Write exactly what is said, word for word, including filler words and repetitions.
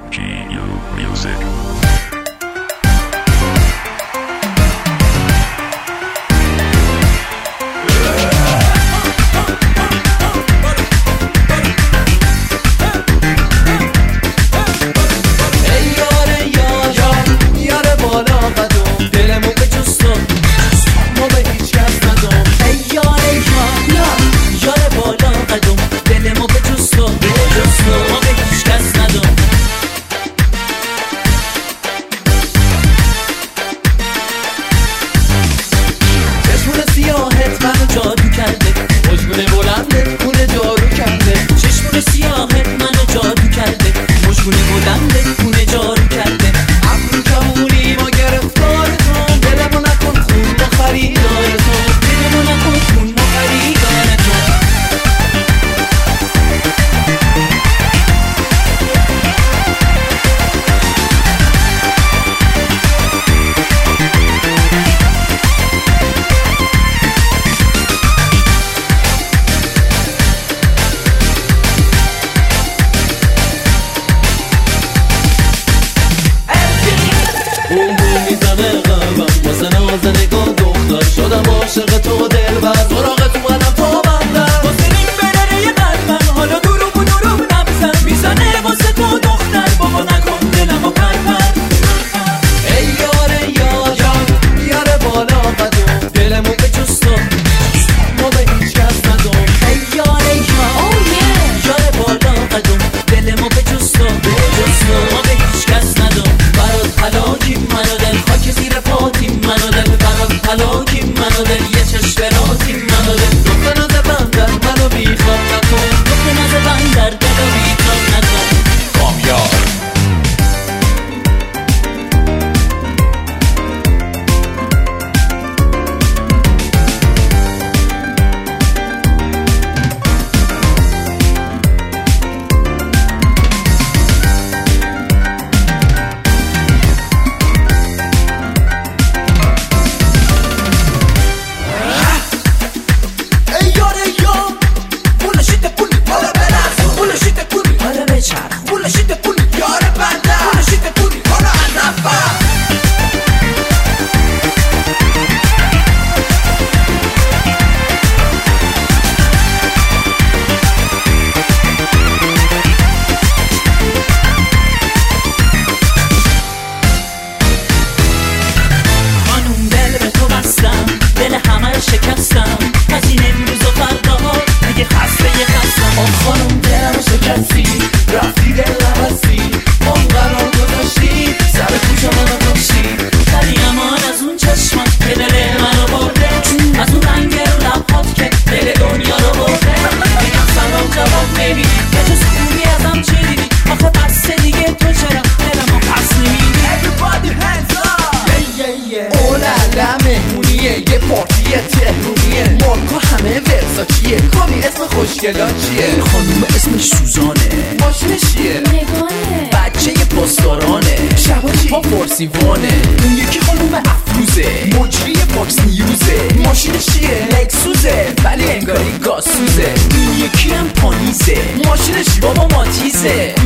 G U Music. شدم عاشق تو دلبر سراغت اومدم تا بندم واسه این برره قلبم حالا دروغ و دروغ نبزن میزنه واسه تو دختر بابا نکن دلم و پرپر ای یاره یار یاره بالا قدم دلمو به جستم ما به هیچ کس ندم ای یاره یار یاره بالا قدم دلمو به جستم ما به هیچ کس ندم برات حلاکی منو دل خاک زیر پاتیم منو دل برات حلاکی منو دل یه چشم رازی منو دل دخت نازه بندر منو بیخواب نکن دخت نازه بندر دلو بیخواب نکن کامیار شکستم از این امروز و فردا دیگه خسته یه خستم آن خانم دلم شکستی رفتی دل نبستی اون قرار گذاشتی سر کوچه منو کشتی ولی امان از اون چشمات که دل منو برده از اون رنگ رو لبهات که دل دنیا رو برده میگم سلام جواب نمیدی یه جز خوبی ازم چه دیدی آخه بسته دیگه تو چرا دلمو پس نمیدی Everybody hands up yeah yeah yeah اولala مهمونیه یه پارتی تهرونیه مارکو همه ورزاچیه کامی اسم خوشگلا چیه این خانوم اسمش سوزانه ماشینش چیه نگانه بچه یه پاسدارانه شبا چی با فارسیوانه اون یکی خانوم افروزه مجری فاکس نیوزه ماشینش چیه لکسوزه ولی انگاری گازسوزه این یکی هم پانیزه ماشینش بابا ماتیزه